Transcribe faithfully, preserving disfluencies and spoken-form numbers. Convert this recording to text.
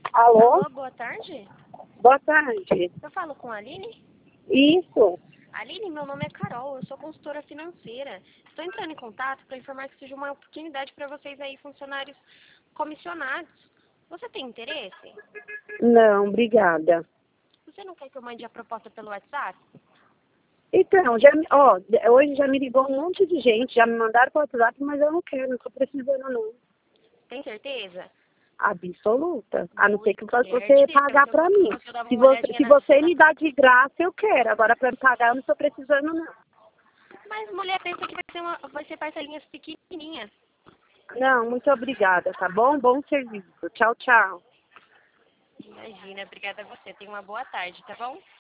Alô? Alô, boa tarde. Boa tarde. Eu falo com a Aline? Isso. Aline, meu nome é Carol, eu sou consultora financeira. Estou entrando em contato para informar que surgiu uma oportunidade para vocês aí, funcionários comissionados. Você tem interesse? Não, obrigada. Você não quer que eu mande a proposta pelo WhatsApp? Então, já, me- ó, hoje já me ligou um monte de gente, já me mandaram para o WhatsApp, mas eu não quero, não estou precisando não. Tem certeza? Absoluta. A não ser que Muito você certeza. pagar Eu, para mim. eu dava Se uma você, olhadinha se na, você na... me dá de graça, eu quero. Agora, para me pagar, eu não estou precisando não. Mas mulher pensa que vai ser, uma, vai ser parcelinhas pequenininhas. Não, muito obrigada, tá bom? Bom serviço. Tchau, tchau. Imagina, obrigada a você. Tenha uma boa tarde, tá bom?